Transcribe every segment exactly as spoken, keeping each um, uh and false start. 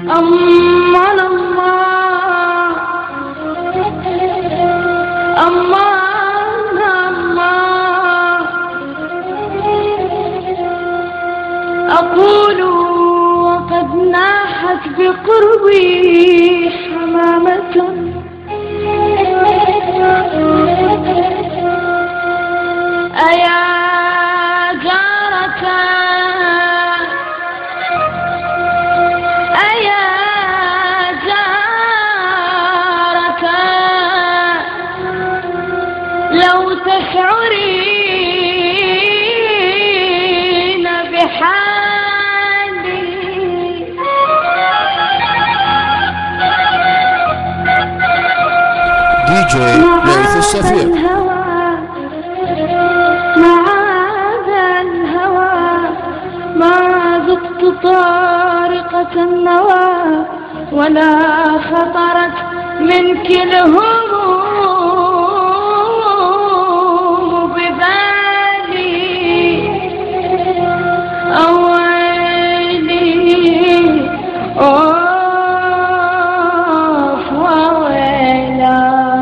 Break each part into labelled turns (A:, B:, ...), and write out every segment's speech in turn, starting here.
A: أمان الله أمان الله أقول وقد ناحت بقربي حمامة أيا جارة أيا جارة لو تشعرين بحالي
B: دي جي ليث السفير.
A: ما ذقت طارقة النوى ولا خطرت منك الهموم ببالي أويلي أوف وويلا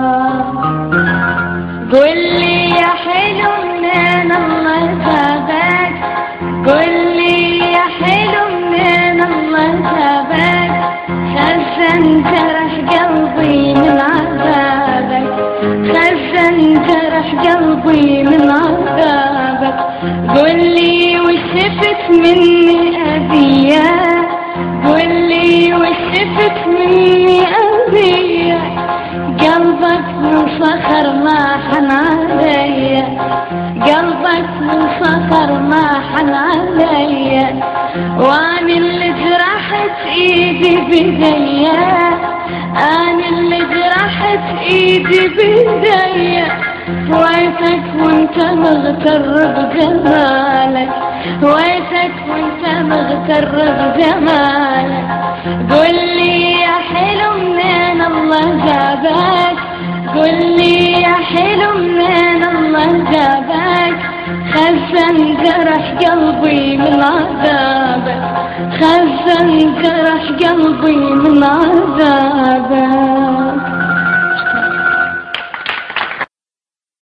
A: قل لي يا حلو منين الله جابك قل يا حلو من الله جابك خزن جرح قلبي من عذابك خزن جرح قلبي من عذابك قل لي وشفت مني أذية قل لي وشفت مني أذية قلبك من صخر ما حن عليا قلبك من صخر ما حن عليا واني اللي جرحت ايدي بيديا اني اللي جرحت ايدي بيديا ويتك وانت مغتر بجمالك ويتك وانت مغتر بجمالك قل لي يا حلو منين الله جابك قل لي يا حلو منين الله جابك خزن جرح قلبي من عذابك خزن جرح قلبي من عذابك